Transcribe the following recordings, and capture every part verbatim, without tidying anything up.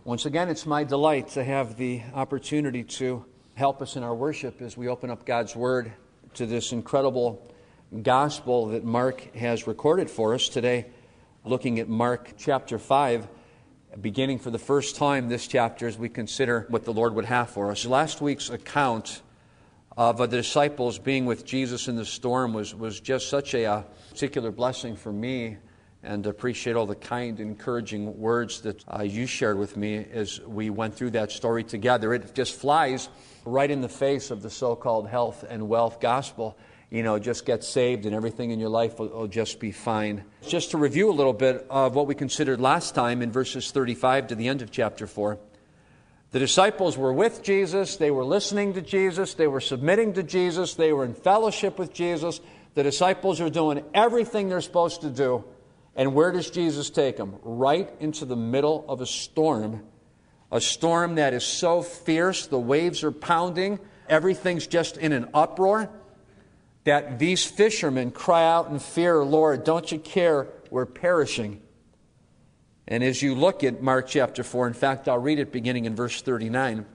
Once again, it's my delight to have the opportunity to help us in our worship as we open up God's Word to this incredible gospel that Mark has recorded for us today, looking at Mark chapter five, beginning for the first time this chapter as we consider what the Lord would have for us. Last week's account of the disciples being with Jesus in the storm was, was just such a, a particular blessing for me, and appreciate all the kind, encouraging words that uh, you shared with me as we went through that story together. It just flies right in the face of the so-called health and wealth gospel. You know, just get saved and everything in your life will, will just be fine. Just to review a little bit of what we considered last time in verses thirty-five to the end of chapter four. The disciples were with Jesus, they were listening to Jesus, they were submitting to Jesus, they were in fellowship with Jesus. The disciples are doing everything they're supposed to do. And where does Jesus take them? Right into the middle of a storm. A storm that is so fierce, the waves are pounding, everything's just in an uproar, that these fishermen cry out in fear, "Lord, don't you care? We're perishing." And as you look at Mark chapter four, in fact, I'll read it beginning in verse thirty-nine.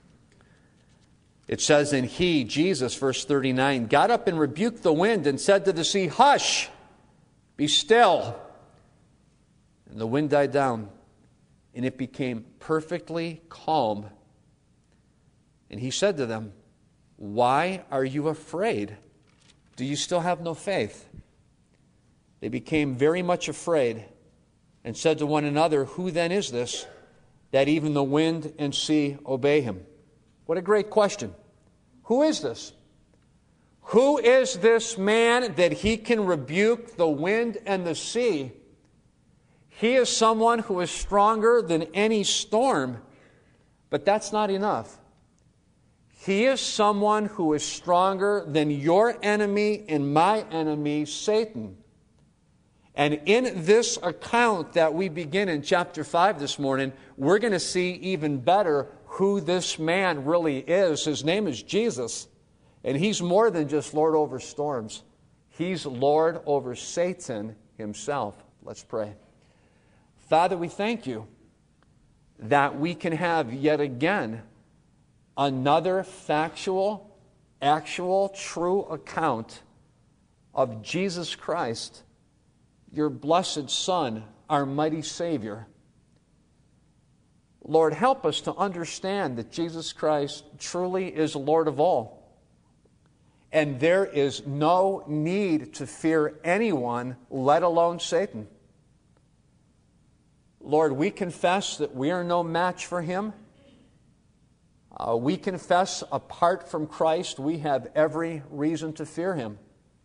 It says, "And he," Jesus, verse thirty-nine, "got up and rebuked the wind and said to the sea, 'Hush, be still.' And the wind died down, and it became perfectly calm. And he said to them, 'Why are you afraid? Do you still have no faith?' They became very much afraid and said to one another, 'Who then is this, that even the wind and sea obey him?'" What a great question. Who is this? Who is this man that he can rebuke the wind and the sea? He is someone who is stronger than any storm, but that's not enough. He is someone who is stronger than your enemy and my enemy, Satan. And in this account that we begin in chapter five this morning, we're going to see even better who this man really is. His name is Jesus, and he's more than just Lord over storms. He's Lord over Satan himself. Let's pray. Father, we thank you that we can have yet again another factual, actual, true account of Jesus Christ, your blessed Son, our mighty Savior. Lord, help us to understand that Jesus Christ truly is Lord of all. And there is no need to fear anyone, let alone Satan. Lord, we confess that we are no match for him. Uh, we confess apart from Christ, we have every reason to fear him.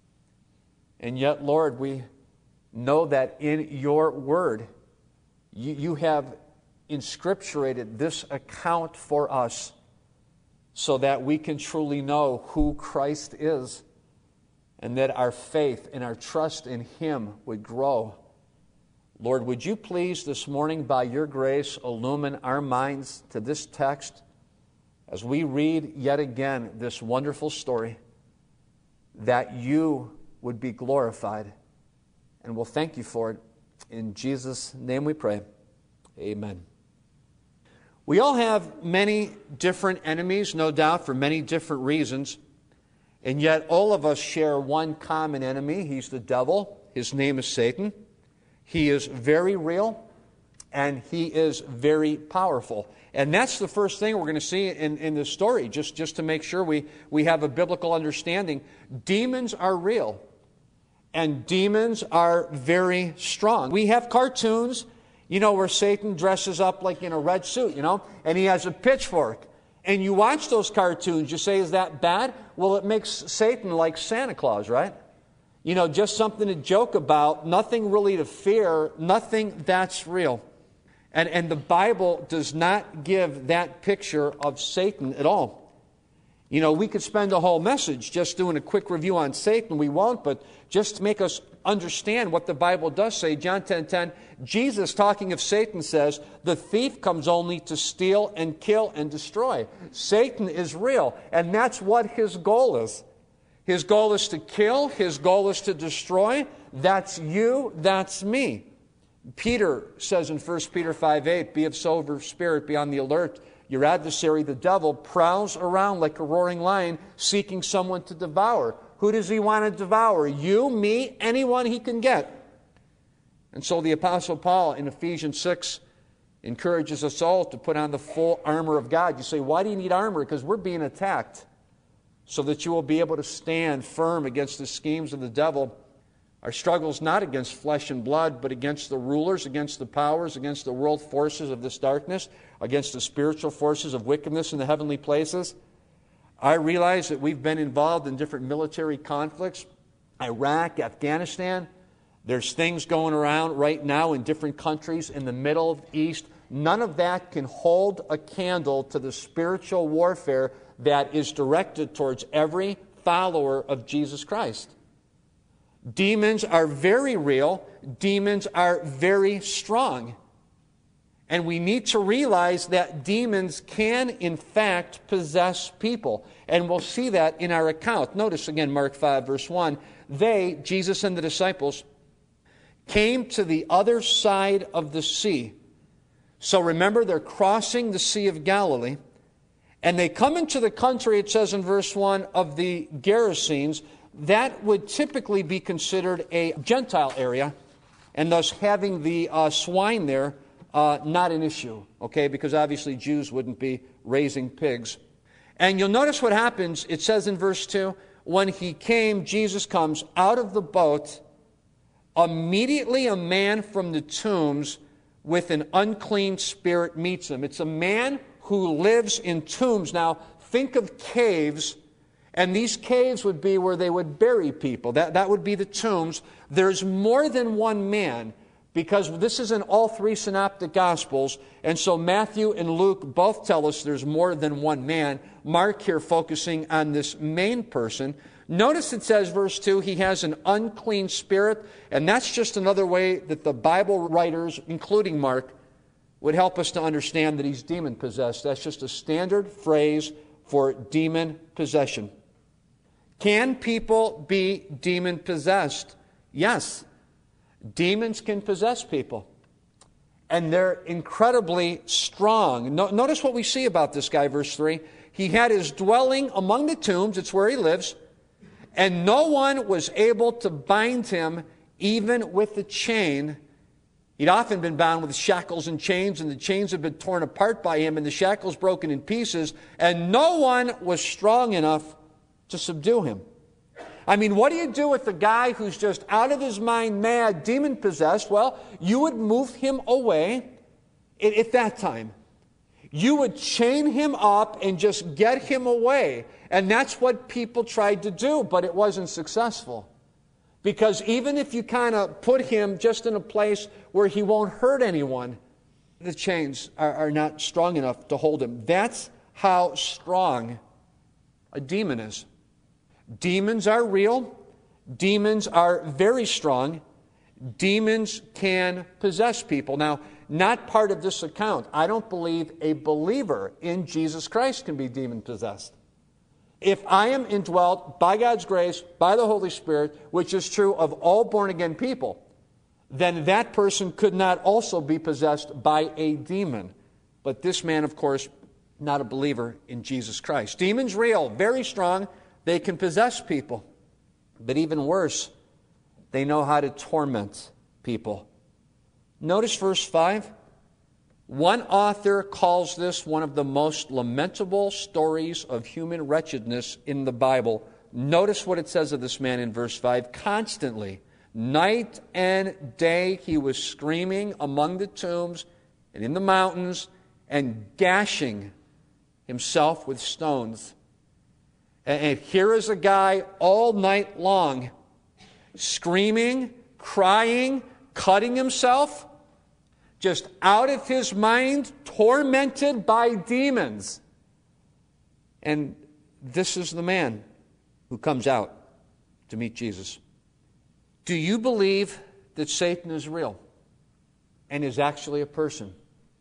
And yet, Lord, we know that in your word, you, you have inscripturated this account for us so that we can truly know who Christ is and that our faith and our trust in him would grow. Lord, would you please this morning, by your grace, illumine our minds to this text as we read yet again this wonderful story, that you would be glorified. And we'll thank you for it. In Jesus' name we pray. Amen. We all have many different enemies, no doubt, for many different reasons. And yet all of us share one common enemy. He's the devil. His name is Satan. He is very real, and he is very powerful. And that's the first thing we're going to see in, in this story, just, just to make sure we, we have a biblical understanding. Demons are real, and demons are very strong. We have cartoons, you know, where Satan dresses up like in a red suit, you know, and he has a pitchfork. And you watch those cartoons, you say, is that bad? Well, it makes Satan like Santa Claus, right? You know, just something to joke about, nothing really to fear, nothing that's real. And, and the Bible does not give that picture of Satan at all. You know, we could spend a whole message just doing a quick review on Satan. We won't, but just to make us understand what the Bible does say. John ten ten, Jesus, talking of Satan, says, "The thief comes only to steal and kill and destroy." Satan is real, and that's what his goal is. His goal is to kill. His goal is to destroy. That's you. That's me. Peter says in First Peter five eight, be of sober spirit, be on the alert. Your adversary, the devil, prowls around like a roaring lion, seeking someone to devour. Who does he want to devour? You, me, anyone he can get. And so the Apostle Paul in Ephesians six encourages us all to put on the full armor of God. You say, why do you need armor? Because we're being attacked, so that you will be able to stand firm against the schemes of the devil. Our struggle is not against flesh and blood, but against the rulers, against the powers, against the world forces of this darkness, against the spiritual forces of wickedness in the heavenly places. I realize that we've been involved in different military conflicts, Iraq, Afghanistan. There's things going around right now in different countries in the Middle East. None of that can hold a candle to the spiritual warfare that is directed towards every follower of Jesus Christ. Demons are very real. Demons are very strong. And we need to realize that demons can, in fact, possess people. And we'll see that in our account. Notice again, Mark five, verse one. They, Jesus and the disciples, came to the other side of the sea. So remember, they're crossing the Sea of Galilee. And they come into the country, it says in verse one, of the Gerasenes. That would typically be considered a Gentile area, and thus having the uh, swine there, uh, not an issue, okay? Because obviously Jews wouldn't be raising pigs. And you'll notice what happens. It says in verse two, when he came, Jesus comes out of the boat, immediately a man from the tombs with an unclean spirit meets him. It's a man who lives in tombs. Now, think of caves. And these caves would be where they would bury people. That, that would be the tombs. There's more than one man, because this is in all three synoptic Gospels. And so Matthew and Luke both tell us there's more than one man. Mark here focusing on this main person. Notice it says, verse two, he has an unclean spirit. And that's just another way that the Bible writers, including Mark, would help us to understand that he's demon-possessed. That's just a standard phrase for demon possession. Can people be demon-possessed? Yes. Demons can possess people. And they're incredibly strong. No, notice what we see about this guy, verse three. He had his dwelling among the tombs, it's where he lives, and no one was able to bind him even with a chain. He'd often been bound with shackles and chains, and the chains had been torn apart by him, and the shackles broken in pieces, and no one was strong enough to subdue him. I mean, what do you do with the guy who's just out of his mind, mad, demon-possessed? Well, you would move him away at, at that time. You would chain him up and just get him away. And that's what people tried to do, but it wasn't successful. Because even if you kind of put him just in a place where he won't hurt anyone, the chains are, are not strong enough to hold him. That's how strong a demon is. Demons are real. Demons are very strong. Demons can possess people. Now, not part of this account. I don't believe a believer in Jesus Christ can be demon-possessed. If I am indwelt by God's grace, by the Holy Spirit, which is true of all born-again people, then that person could not also be possessed by a demon. But this man, of course, not a believer in Jesus Christ. Demons real, very strong. They can possess people. But even worse, they know how to torment people. Notice verse five. One author calls this one of the most lamentable stories of human wretchedness in the Bible. Notice what it says of this man in verse five. Constantly, night and day, he was screaming among the tombs and in the mountains and gashing himself with stones. And here is a guy all night long screaming, crying, cutting himself, just out of his mind, tormented by demons. And this is the man who comes out to meet Jesus. Do you believe that Satan is real and is actually a person?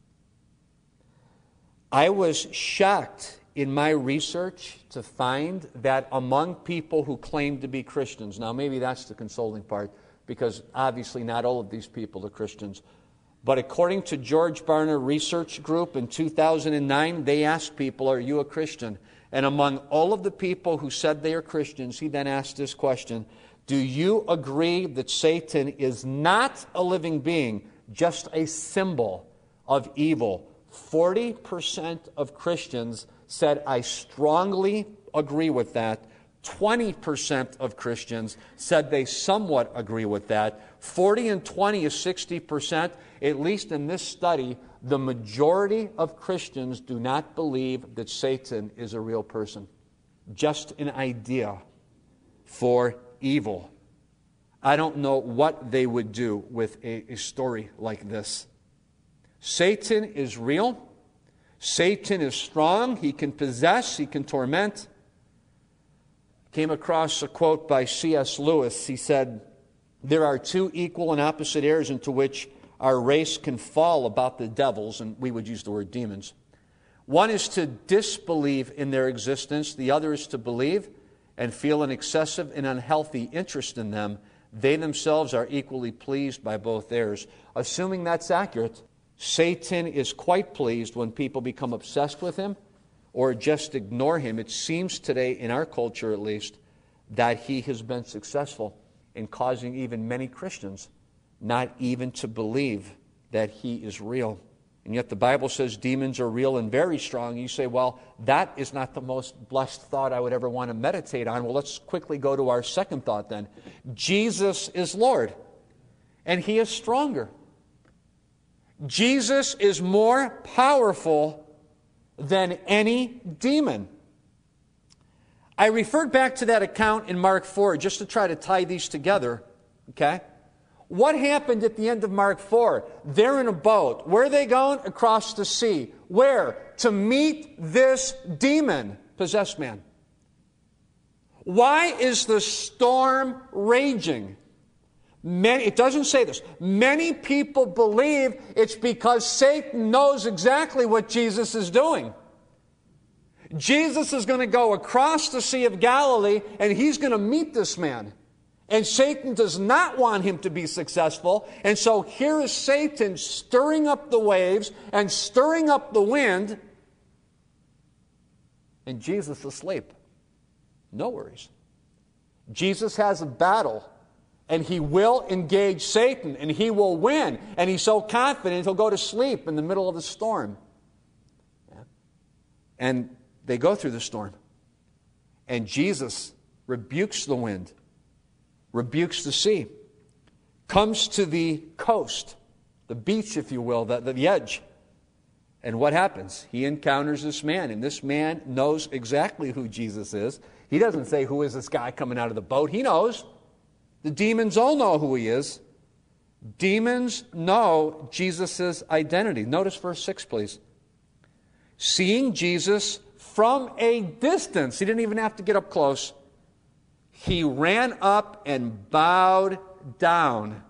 I was shocked in my research to find that among people who claim to be Christians, now maybe that's the consoling part, because obviously not all of these people are Christians. But according to George Barna Research Group in two thousand nine, they asked people, are you a Christian? And among all of the people who said they are Christians, he then asked this question, do you agree that Satan is not a living being, just a symbol of evil? forty percent of Christians said, I strongly agree with that. twenty percent of Christians said they somewhat agree with that. forty and twenty is sixty percent. At least in this study, the majority of Christians do not believe that Satan is a real person. Just an idea for evil. I don't know what they would do with a, a story like this. Satan is real. Satan is strong. He can possess. He can torment. Came across a quote by C S Lewis. He said, there are two equal and opposite errors into which our race can fall about the devils, and we would use the word demons. One is to disbelieve in their existence. The other is to believe and feel an excessive and unhealthy interest in them. They themselves are equally pleased by both errors. Assuming that's accurate, Satan is quite pleased when people become obsessed with him or just ignore him. It seems today, in our culture at least, that he has been successful in causing even many Christians not even to believe that he is real. And yet the Bible says demons are real and very strong. You say, well, that is not the most blessed thought I would ever want to meditate on. Well, let's quickly go to our second thought then. Jesus is Lord, and he is stronger. Jesus is more powerful than any demon. I referred back to that account in Mark four just to try to tie these together. Okay? What happened at the end of Mark four? They're in a boat. Where are they going? Across the sea. Where? To meet this demon-possessed man. Why is the storm raging? Many, it doesn't say this. Many people believe it's because Satan knows exactly what Jesus is doing. Jesus is going to go across the Sea of Galilee and he's going to meet this man. And Satan does not want him to be successful. And so here is Satan stirring up the waves and stirring up the wind. And Jesus is asleep. No worries. Jesus has a battle. And he will engage Satan. And he will win. And he's so confident he'll go to sleep in the middle of the storm. Yeah. And they go through the storm. And Jesus rebukes the wind. Rebukes the sea, comes to the coast, the beach, if you will, the, the edge. And what happens? He encounters this man, and this man knows exactly who Jesus is. He doesn't say, who is this guy coming out of the boat? He knows. The demons all know who he is. Demons know Jesus' identity. Notice verse six, please. Seeing Jesus from a distance, he didn't even have to get up close, he ran up and bowed down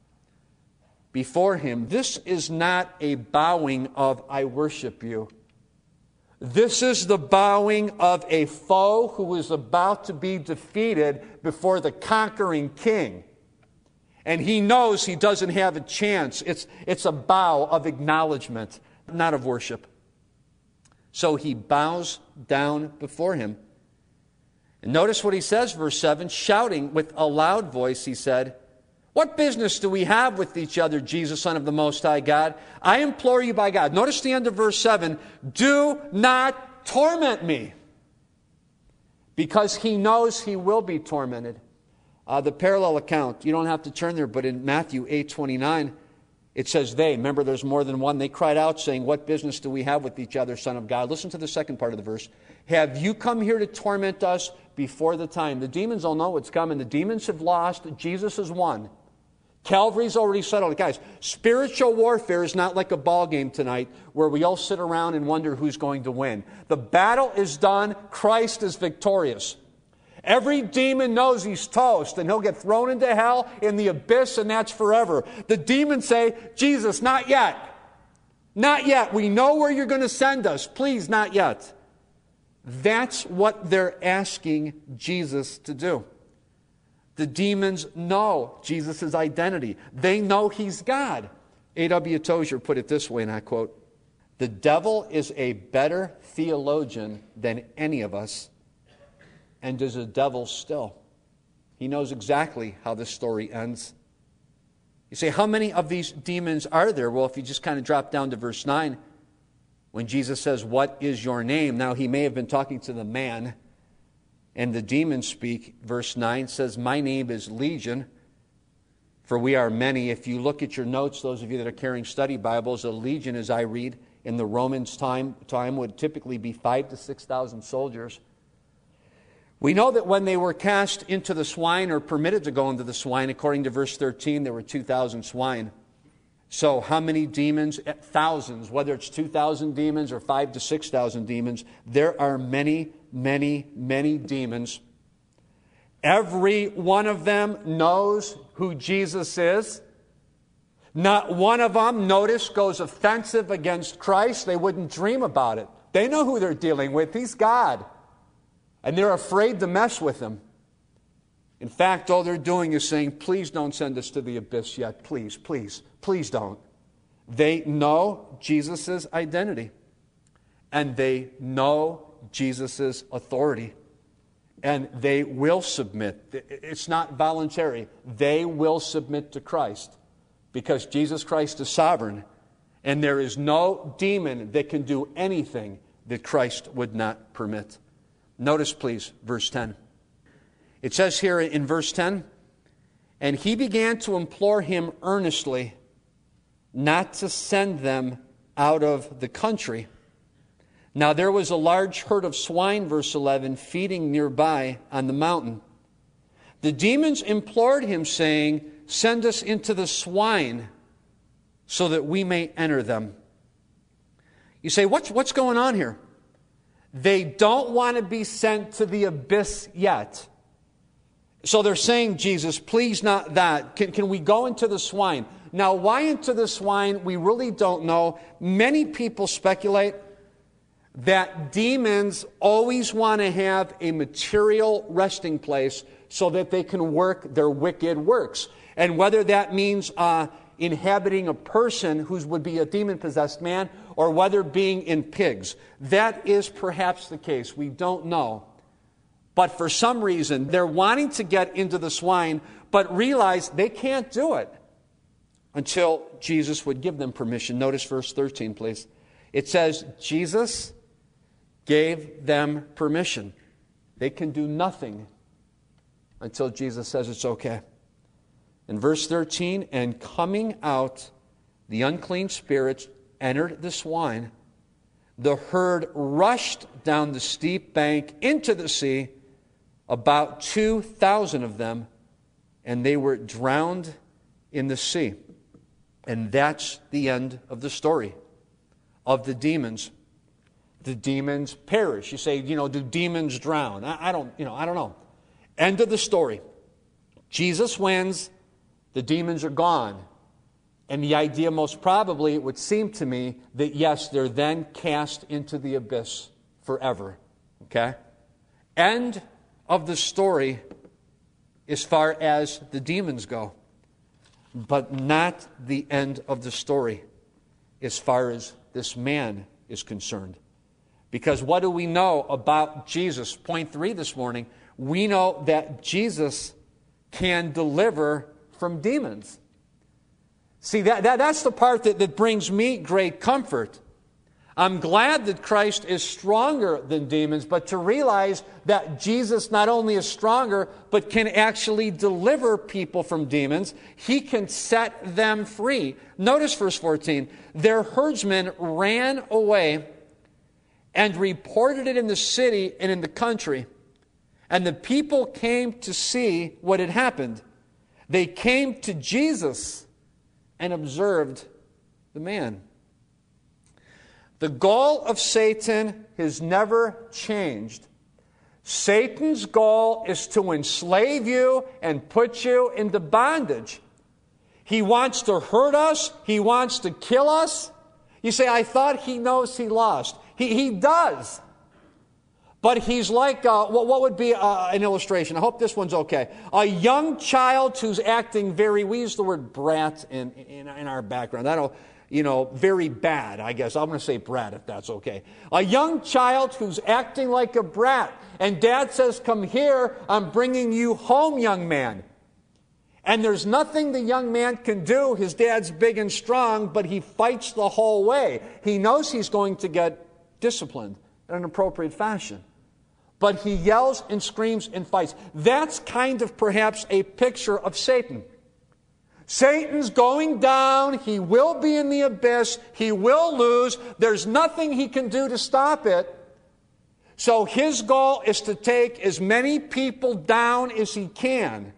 before him. This is not a bowing of I worship you. This is the bowing of a foe who is about to be defeated before the conquering king. And he knows he doesn't have a chance. It's, it's a bow of acknowledgement, not of worship. So he bows down before him. And notice what he says, verse seven, shouting with a loud voice, he said, what business do we have with each other, Jesus, Son of the Most High God? I implore you by God. Notice the end of verse seven, do not torment me. Because he knows he will be tormented. Uh, the parallel account, you don't have to turn there, but in Matthew eight twenty-nine, it says they, remember there's more than one, they cried out saying, what business do we have with each other, Son of God? Listen to the second part of the verse. Have you come here to torment us before the time? The demons all know what's coming. The demons have lost. Jesus has won. Calvary's already settled. Guys, spiritual warfare is not like a ball game tonight where we all sit around and wonder who's going to win. The battle is done. Christ is victorious. Every demon knows he's toast, and he'll get thrown into hell in the abyss, and that's forever. The demons say, Jesus, not yet. Not yet. We know where you're going to send us. Please, not yet. That's what they're asking Jesus to do. The demons know Jesus' identity. They know He's God. A W Tozer put it this way, and I quote, "The devil is a better theologian than any of us, and is a devil still." He knows exactly how this story ends. You say, how many of these demons are there? Well, if you just kind of drop down to verse nine, when Jesus says, "What is your name?" Now, He may have been talking to the man, and the demons speak. Verse nine says, "My name is Legion, for we are many." If you look at your notes, those of you that are carrying study Bibles, a legion, as I read, in the Romans' time, time would typically be five to six thousand soldiers. We know that when they were cast into the swine, or permitted to go into the swine, according to verse thirteen, there were two thousand swine. So how many demons? Thousands. Whether it's two thousand demons or five to six thousand demons, there are many, many, many demons. Every one of them knows who Jesus is. Not one of them, notice, goes offensive against Christ. They wouldn't dream about it. They know who they're dealing with. He's God. And they're afraid to mess with Him. In fact, all they're doing is saying, "Please don't send us to the abyss yet. Please, please, please don't." They know Jesus' identity. And they know Jesus' authority. And they will submit. It's not voluntary. They will submit to Christ. Because Jesus Christ is sovereign. And there is no demon that can do anything that Christ would not permit. Notice, please, verse ten. It says here in verse ten, "And He began to implore Him earnestly not to send them out of the country. Now there was a large herd of swine," verse eleven, "feeding nearby on the mountain. The demons implored Him, saying, 'Send us into the swine so that we may enter them.'" You say, what's, what's going on here? They don't want to be sent to the abyss yet. So they're saying, "Jesus, please not that. Can, can we go into the swine?" Now, why into the swine, we really don't know. Many people speculate that demons always want to have a material resting place so that they can work their wicked works. And whether that means uh, inhabiting a person who would be a demon-possessed man, or whether being in pigs. That is perhaps the case. We don't know. But for some reason, they're wanting to get into the swine, but realize they can't do it until Jesus would give them permission. Notice verse thirteen, please. It says, Jesus gave them permission. They can do nothing until Jesus says it's okay. In verse thirteen, "And coming out, the unclean spirits entered the swine. The herd rushed down the steep bank into the sea, about two thousand of them, and they were drowned in the sea." And that's the end of the story of the demons. The demons perish. You say, you know, do demons drown? I, I don't, you know, I don't know. End of the story. Jesus wins. The demons are gone. And the idea, most probably, it would seem to me, that yes, they're then cast into the abyss forever. Okay? End of the story as far as the demons go. But not the end of the story as far as this man is concerned. Because what do we know about Jesus? Point three this morning. We know that Jesus can deliver from demons. See, that, that that's the part that, that brings me great comfort. I'm glad that Christ is stronger than demons, but to realize that Jesus not only is stronger, but can actually deliver people from demons. He can set them free. Notice verse fourteen. Their herdsmen ran away and reported it in the city and in the country. And the people came to see what had happened. They came to Jesus and observed the man. The goal of Satan has never changed. Satan's goal is to enslave you and put you into bondage. He wants to hurt us. He wants to kill us. You say, I thought he knows he lost. He, he does. But he's like, uh, what, what would be uh, an illustration? I hope this one's okay. A young child who's acting very, we use the word brat in, in, in our background. I don't, you know, very bad, I guess. I'm going to say brat if that's okay. A young child who's acting like a brat. And dad says, come here, I'm bringing you home, young man. And there's nothing the young man can do. His dad's big and strong, but he fights the whole way. He knows he's going to get disciplined in an appropriate fashion. But he yells and screams and fights. That's kind of perhaps a picture of Satan. Satan's going down. He will be in the abyss. He will lose. There's nothing he can do to stop it. So his goal is to take as many people down as he can.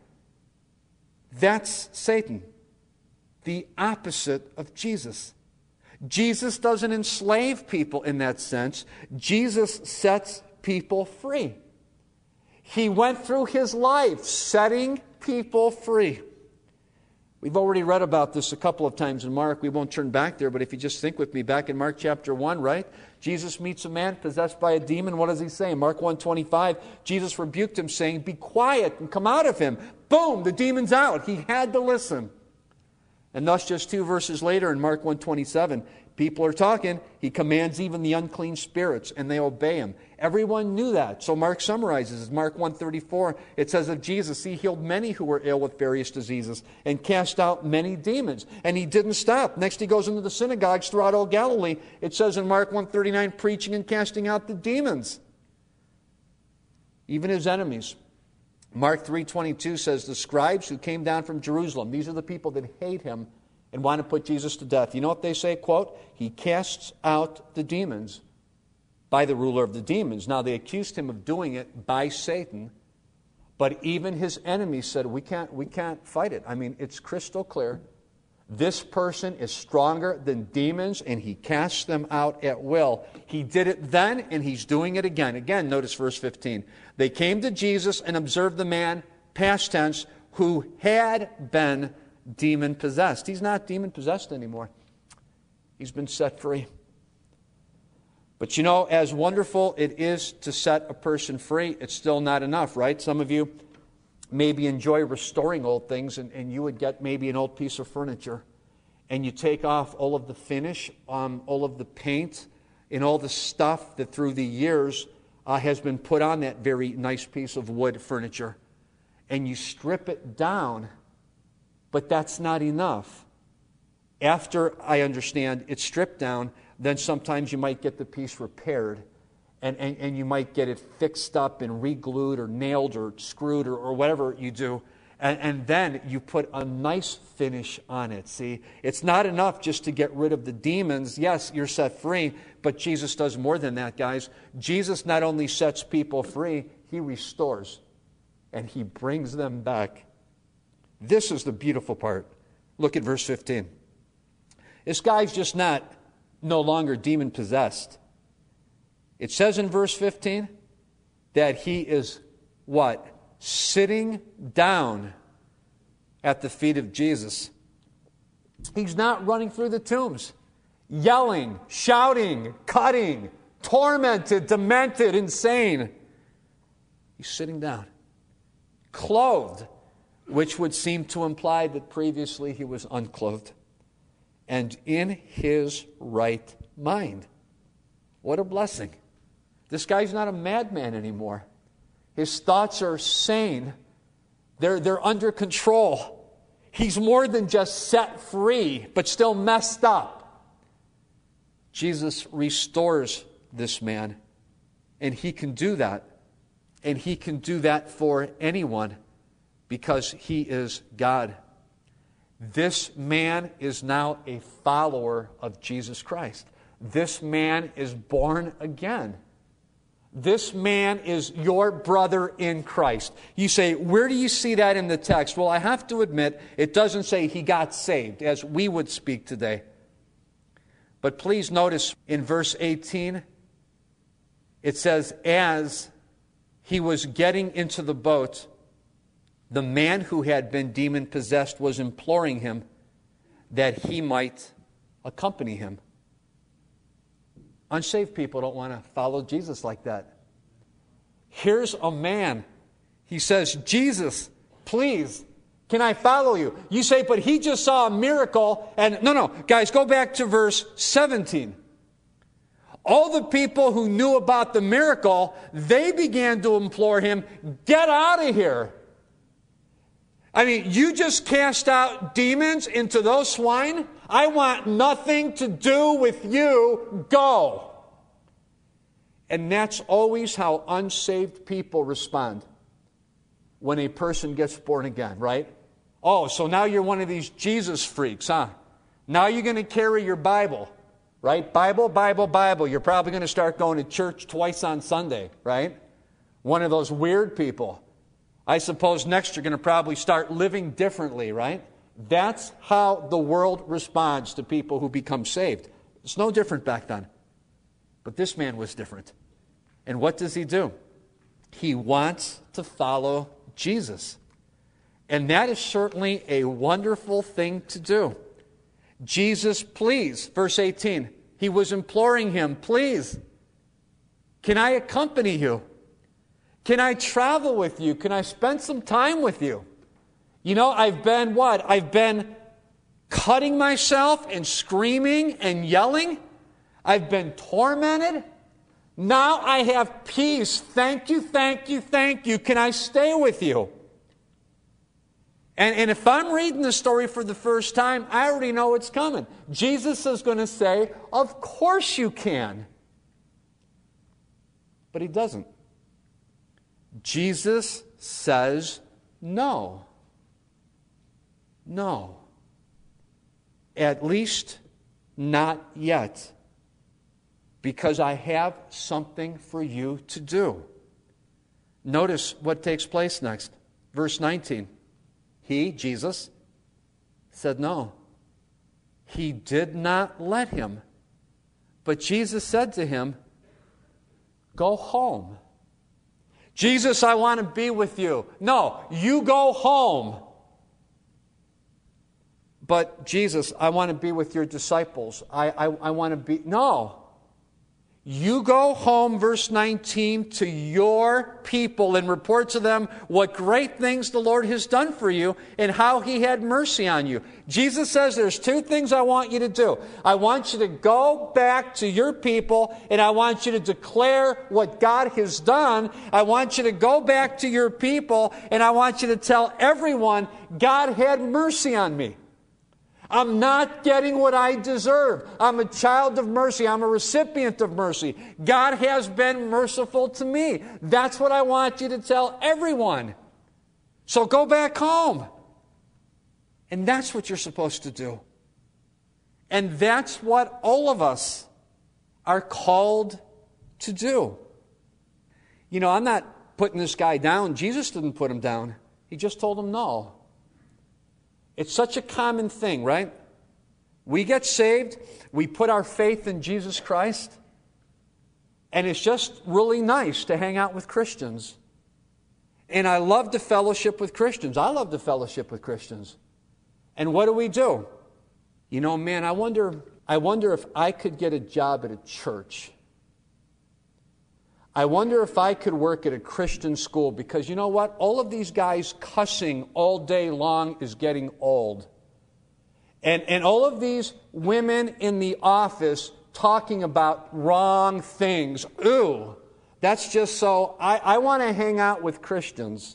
That's Satan, the opposite of Jesus. Jesus doesn't enslave people in that sense. Jesus sets people free. He went through his life setting people free. We've already read about this a couple of times in Mark. We won't turn back there, but if you just think with me, back in Mark chapter one, right? Jesus meets a man possessed by a demon. What does he say? In Mark one twenty-five, Jesus rebuked him, saying, be quiet and come out of him. Boom, the demon's out. He had to listen. And thus, just two verses later in Mark one twenty-seven, people are talking. He commands even the unclean spirits, and they obey him. Everyone knew that. So Mark summarizes. In Mark one thirty-four, it says of Jesus, he healed many who were ill with various diseases and cast out many demons. And he didn't stop. Next, he goes into the synagogues throughout all Galilee. It says in Mark one thirty-nine, preaching and casting out the demons. Even his enemies. Mark three twenty-two says, the scribes who came down from Jerusalem, these are the people that hate him and want to put Jesus to death. You know what they say? Quote, he casts out the demons by the ruler of the demons. Now, they accused him of doing it by Satan, but even his enemies said, we can't, we can't fight it. I mean, it's crystal clear. This person is stronger than demons, and he casts them out at will. He did it then, and he's doing it again. Again, notice verse fifteen. They came to Jesus and observed the man, past tense, who had been demon-possessed. He's not demon-possessed anymore. He's been set free. But you know, as wonderful it is to set a person free, it's still not enough, right? Some of you maybe enjoy restoring old things, and, and you would get maybe an old piece of furniture, and you take off all of the finish, um, all of the paint, and all the stuff that through the years uh, has been put on that very nice piece of wood furniture, and you strip it down, but that's not enough. After, I understand, it's stripped down, then sometimes you might get the piece repaired, and, and, and you might get it fixed up and re-glued or nailed or screwed or, or whatever you do, and, and then you put a nice finish on it. See, it's not enough just to get rid of the demons. Yes, you're set free, but Jesus does more than that, guys. Jesus not only sets people free, he restores, and he brings them back. This is the beautiful part. Look at verse fifteen. This guy's just not no longer demon-possessed. It says in verse fifteen that he is what? Sitting down at the feet of Jesus. He's not running through the tombs, yelling, shouting, cutting, tormented, demented, insane. He's sitting down, clothed, which would seem to imply that previously he was unclothed, and in his right mind. What a blessing. This guy's not a madman anymore. His thoughts are sane. They're, they're under control. He's more than just set free, but still messed up. Jesus restores this man, and he can do that. And he can do that for anyone because he is God. This man is now a follower of Jesus Christ. This man is born again. This man is your brother in Christ. You say, where do you see that in the text? Well, I have to admit, it doesn't say he got saved, as we would speak today. But please notice in verse eighteen, it says, as he was getting into the boat, the man who had been demon-possessed was imploring him that he might accompany him. Unsaved people don't want to follow Jesus like that. Here's a man. He says, Jesus, please, can I follow you? You say, but he just saw a miracle. And no, no, guys, go back to verse seventeen. All the people who knew about the miracle, they began to implore him, get out of here. I mean, you just cast out demons into those swine? I want nothing to do with you. Go. And that's always how unsaved people respond when a person gets born again, right? Oh, so now you're one of these Jesus freaks, huh? Now you're going to carry your Bible, right? Bible, Bible, Bible. You're probably going to start going to church twice on Sunday, right? One of those weird people. I suppose next you're going to probably start living differently, right? That's how the world responds to people who become saved. It's no different back then. But this man was different. And what does he do? He wants to follow Jesus. And that is certainly a wonderful thing to do. Jesus, please, verse eighteen, he was imploring him, please, can I accompany you? Can I travel with you? Can I spend some time with you? You know, I've been what? I've been cutting myself and screaming and yelling. I've been tormented. Now I have peace. Thank you, thank you, thank you. Can I stay with you? And, and if I'm reading the story for the first time, I already know what's coming. Jesus is going to say, of course you can. But he doesn't. Jesus says no. No. At least not yet. Because I have something for you to do. Notice what takes place next. Verse nineteen. He, Jesus, said no. He did not let him. But Jesus said to him, go home. Jesus, I want to be with you. No, you go home. But Jesus, I want to be with your disciples. I, I, I want to be... No. You go home, verse nineteen, to your people and report to them what great things the Lord has done for you and how He had mercy on you. Jesus says there's two things I want you to do. I want you to go back to your people and I want you to declare what God has done. I want you to go back to your people and I want you to tell everyone God had mercy on me. I'm not getting what I deserve. I'm a child of mercy. I'm a recipient of mercy. God has been merciful to me. That's what I want you to tell everyone. So go back home. And that's what you're supposed to do. And that's what all of us are called to do. You know, I'm not putting this guy down. Jesus didn't put him down. He just told him no. It's such a common thing, right? We get saved, we put our faith in Jesus Christ, and it's just really nice to hang out with Christians. And I love to fellowship with Christians. I love to fellowship with Christians. And what do we do? You know, man, I wonder, I wonder if I could get a job at a church. I wonder if I could work at a Christian school, because you know what? All of these guys cussing all day long is getting old. And, and all of these women in the office talking about wrong things. Ooh, that's just so, I, I want to hang out with Christians.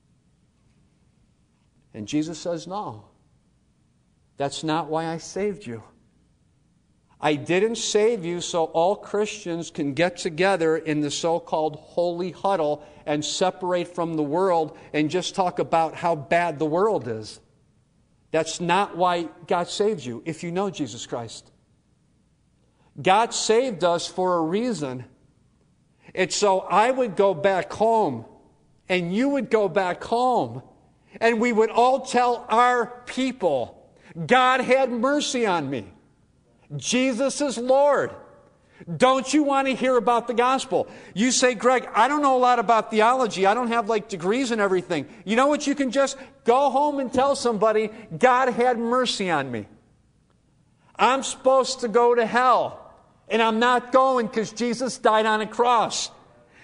And Jesus says, no. That's not why I saved you. I didn't save you so all Christians can get together in the so-called holy huddle and separate from the world and just talk about how bad the world is. That's not why God saved you, if you know Jesus Christ. God saved us for a reason. It's so I would go back home, and you would go back home, and we would all tell our people, God had mercy on me. Jesus is Lord. Don't you want to hear about the gospel? You say, Greg, I don't know a lot about theology. I don't have like degrees and everything. You know what? You can just go home and tell somebody, God had mercy on me. I'm supposed to go to hell, and I'm not going because Jesus died on a cross.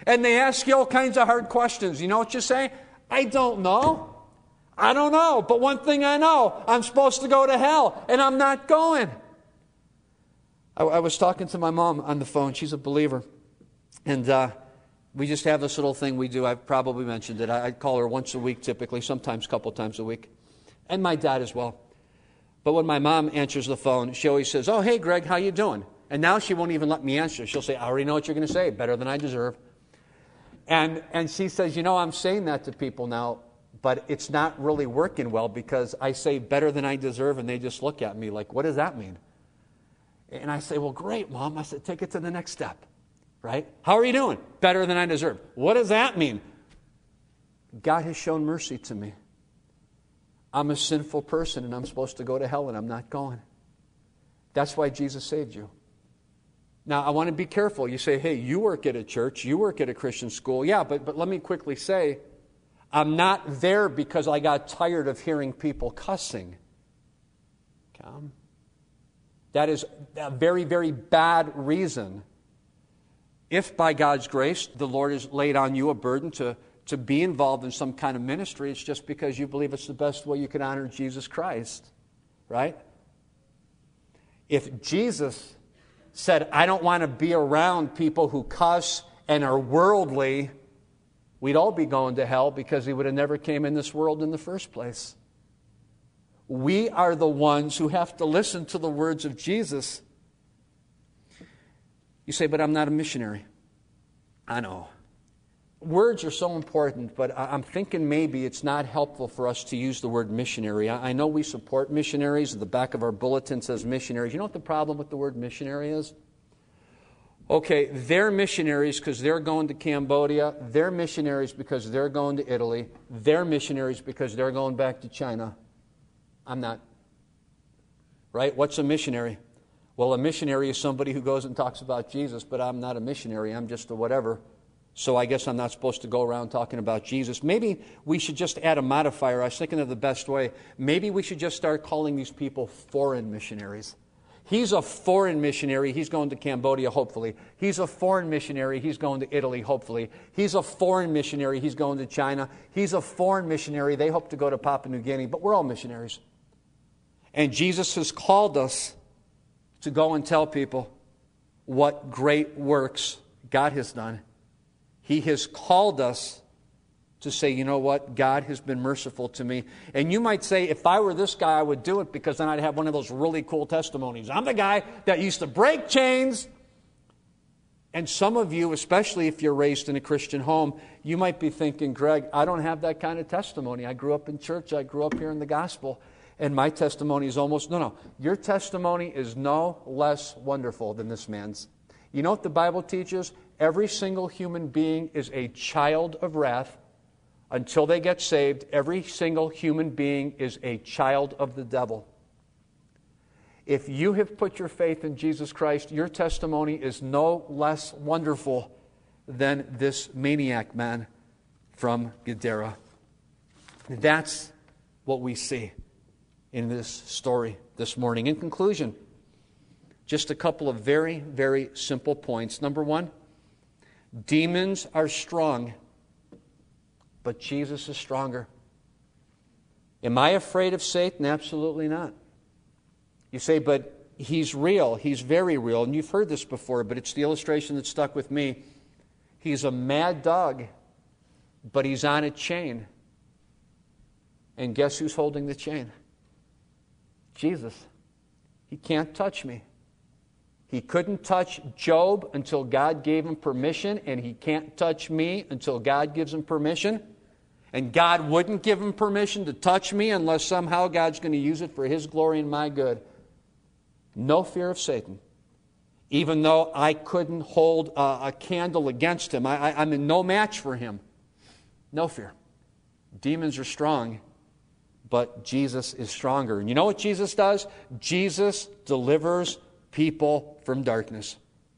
And they ask you all kinds of hard questions. You know what you say? I don't know. I don't know. But one thing I know, I'm supposed to go to hell, and I'm not going. I, I was talking to my mom on the phone. She's a believer. And uh, we just have this little thing we do. I've probably mentioned it. I, I call her once a week typically, sometimes a couple times a week. And my dad as well. But when my mom answers the phone, she always says, oh, hey, Greg, how you doing? And now she won't even let me answer. She'll say, I already know what you're going to say, better than I deserve. And and she says, you know, I'm saying that to people now, but it's not really working well because I say better than I deserve, and they just look at me like, what does that mean? And I say, well, great, Mom. I said, take it to the next step, right? How are you doing? Better than I deserve. What does that mean? God has shown mercy to me. I'm a sinful person, and I'm supposed to go to hell, and I'm not going. That's why Jesus saved you. Now, I want to be careful. You say, hey, you work at a church, you work at a Christian school. Yeah, but, but let me quickly say, I'm not there because I got tired of hearing people cussing. Come. That is a very, very bad reason. If by God's grace the Lord has laid on you a burden to, to be involved in some kind of ministry, it's just because you believe it's the best way you can honor Jesus Christ. Right? If Jesus said, I don't want to be around people who cuss and are worldly, we'd all be going to hell because he would have never came in this world in the first place. We are the ones who have to listen to the words of Jesus. You say, but I'm not a missionary. I know. Words are so important, but I'm thinking maybe it's not helpful for us to use the word missionary. I know we support missionaries. The back of our bulletin says missionaries. You know what the problem with the word missionary is? Okay, they're missionaries because they're going to Cambodia. They're missionaries because they're going to Italy. They're missionaries because they're going back to China. I'm not. Right? What's a missionary? Well, a missionary is somebody who goes and talks about Jesus, but I'm not a missionary. I'm just a whatever. So I guess I'm not supposed to go around talking about Jesus. Maybe we should just add a modifier. I was thinking of the best way. Maybe we should just start calling these people foreign missionaries. He's a foreign missionary. He's going to Cambodia, hopefully. He's a foreign missionary. He's going to Italy, hopefully. He's a foreign missionary. He's going to China. He's a foreign missionary. They hope to go to Papua New Guinea, but we're all missionaries. And Jesus has called us to go and tell people what great works God has done. He has called us to say, you know what, God has been merciful to me. And you might say, if I were this guy, I would do it because then I'd have one of those really cool testimonies. I'm the guy that used to break chains. And some of you, especially if you're raised in a Christian home, you might be thinking, Greg, I don't have that kind of testimony. I grew up in church. I grew up here in the gospel. And my testimony is almost, no, no. Your testimony is no less wonderful than this man's. You know what the Bible teaches? Every single human being is a child of wrath. Until they get saved, every single human being is a child of the devil. If you have put your faith in Jesus Christ, your testimony is no less wonderful than this maniac man from Gadara. That's what we see in this story this morning. In conclusion, just a couple of very, very simple points. Number one, demons are strong, but Jesus is stronger. Am I afraid of Satan? Absolutely not. You say, but he's real. He's very real. And you've heard this before, but it's the illustration that stuck with me. He's a mad dog, but he's on a chain. And guess who's holding the chain? Jesus. He can't touch me. He couldn't touch Job until God gave him permission, and he can't touch me until God gives him permission. And God wouldn't give him permission to touch me unless somehow God's going to use it for his glory and my good. No fear of Satan. Even though I couldn't hold a, a candle against him, I, I, I'm in no match for him. No fear. Demons are strong, but Jesus is stronger. And you know what Jesus does? Jesus delivers people from darkness.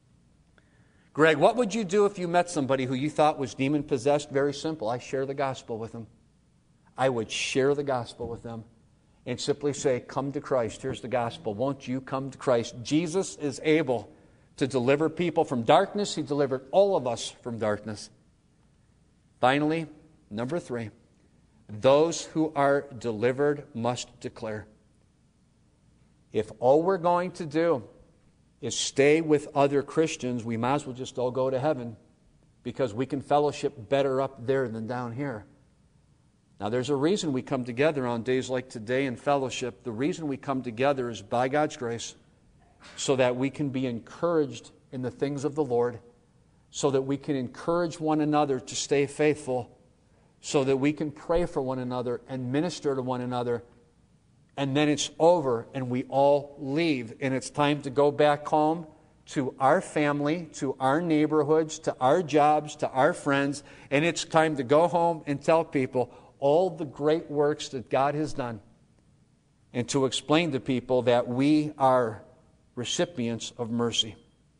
Greg, what would you do if you met somebody who you thought was demon-possessed? Very simple. I share the gospel with them. I would share the gospel with them and simply say, come to Christ. Here's the gospel. Won't you come to Christ? Jesus is able to deliver people from darkness. He delivered all of us from darkness. Finally, number three, those who are delivered must declare. If all we're going to do is stay with other Christians, we might as well just all go to heaven, because we can fellowship better up there than down here. Now, there's a reason we come together on days like today in fellowship. The reason we come together is by God's grace, so that we can be encouraged in the things of the Lord, so that we can encourage one another to stay faithful, so that we can pray for one another and minister to one another. And then it's over and we all leave, and it's time to go back home to our family, to our neighborhoods, to our jobs, to our friends, and it's time to go home and tell people all the great works that God has done, and to explain to people that we are recipients of mercy.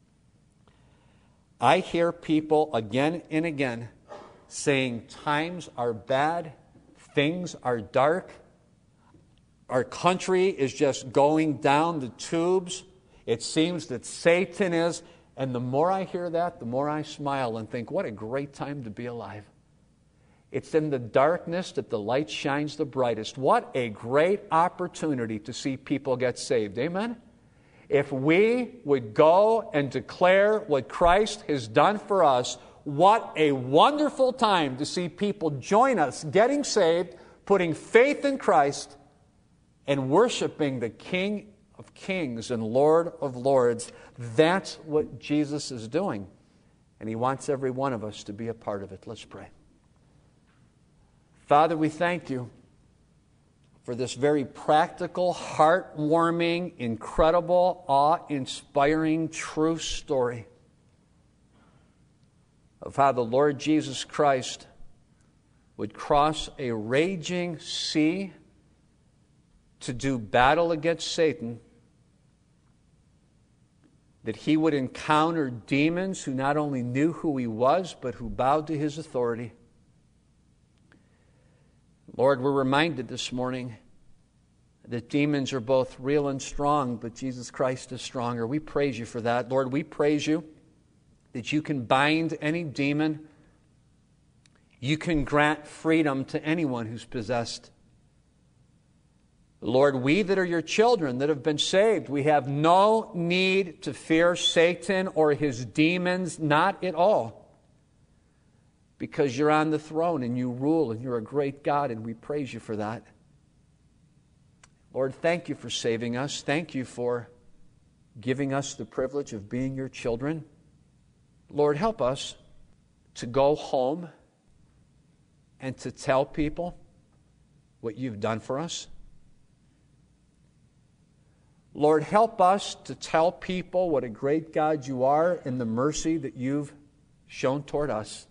I hear people again and again saying times are bad, things are dark, our country is just going down the tubes. It seems that Satan is, and the more I hear that, the more I smile and think, what a great time to be alive. It's in the darkness that the light shines the brightest. What a great opportunity to see people get saved. Amen? If we would go and declare what Christ has done for us, what a wonderful time to see people join us, getting saved, putting faith in Christ, and worshiping the King of Kings and Lord of Lords. That's what Jesus is doing. And He wants every one of us to be a part of it. Let's pray. Father, we thank You for this very practical, heartwarming, incredible, awe-inspiring, true story of how the Lord Jesus Christ would cross a raging sea to do battle against Satan, that He would encounter demons who not only knew who He was, but who bowed to His authority. Lord, we're reminded this morning that demons are both real and strong, but Jesus Christ is stronger. We praise You for that. Lord, we praise You that You can bind any demon. You can grant freedom to anyone who's possessed. Lord, we that are Your children, that have been saved, we have no need to fear Satan or his demons, not at all. Because You're on the throne and You rule and You're a great God, and we praise You for that. Lord, thank You for saving us. Thank You for giving us the privilege of being Your children. Lord, help us to go home and to tell people what You've done for us. Lord, help us to tell people what a great God You are and the mercy that You've shown toward us.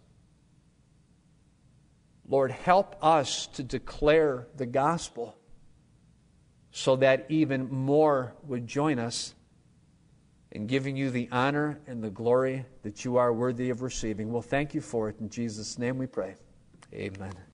Lord, help us to declare the gospel so that even more would join us in giving You the honor and the glory that You are worthy of receiving. Well, thank You for it. In Jesus' name we pray. Amen.